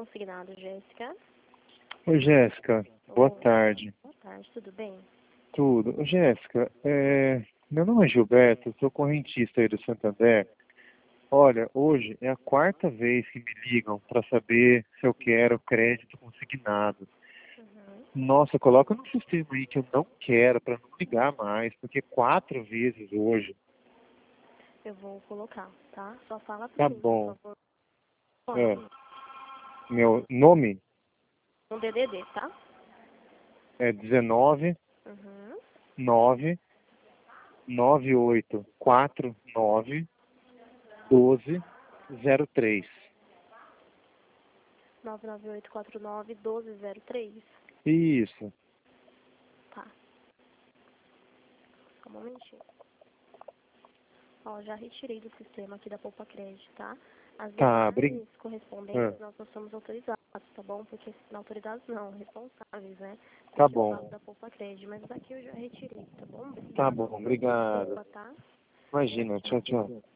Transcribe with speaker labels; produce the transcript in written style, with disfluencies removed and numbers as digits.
Speaker 1: consignado, Jéssica.
Speaker 2: Oi, Jéssica. Boa tarde.
Speaker 1: Boa tarde, tudo bem?
Speaker 2: Tudo. Ô, Jéssica, meu nome é Gilberto, eu sou correntista aí do Santander. Olha, hoje é a quarta vez que me ligam para saber se eu quero crédito consignado.
Speaker 1: Uhum.
Speaker 2: Nossa, coloca no sistema aí que eu não quero para não ligar mais, porque 4 vezes hoje.
Speaker 1: Eu vou colocar, tá? Só fala pra
Speaker 2: Tá
Speaker 1: mim, por
Speaker 2: bom.
Speaker 1: favor. Qual o
Speaker 2: É,
Speaker 1: nome?
Speaker 2: meu nome
Speaker 1: Um DDD, tá?
Speaker 2: é 19
Speaker 1: Uhum.
Speaker 2: 9 9849 1203.
Speaker 1: 99849-1203.
Speaker 2: Isso.
Speaker 1: Tá, só um momentinho. Ó, já retirei do sistema aqui da Poupa Crédito, tá? As
Speaker 2: Tá,
Speaker 1: demais correspondentes
Speaker 2: ah,
Speaker 1: nós não somos autorizados, tá bom? Porque não autorizados não, responsáveis, né?
Speaker 2: tá
Speaker 1: Porque eu falo
Speaker 2: bom.
Speaker 1: da Poupa Crédito, mas daqui eu já retirei, tá bom?
Speaker 2: Tá
Speaker 1: Obrigada.
Speaker 2: bom, obrigado.
Speaker 1: Desculpa, tá?
Speaker 2: Imagina, tchau,
Speaker 1: Tchau.
Speaker 2: tchau.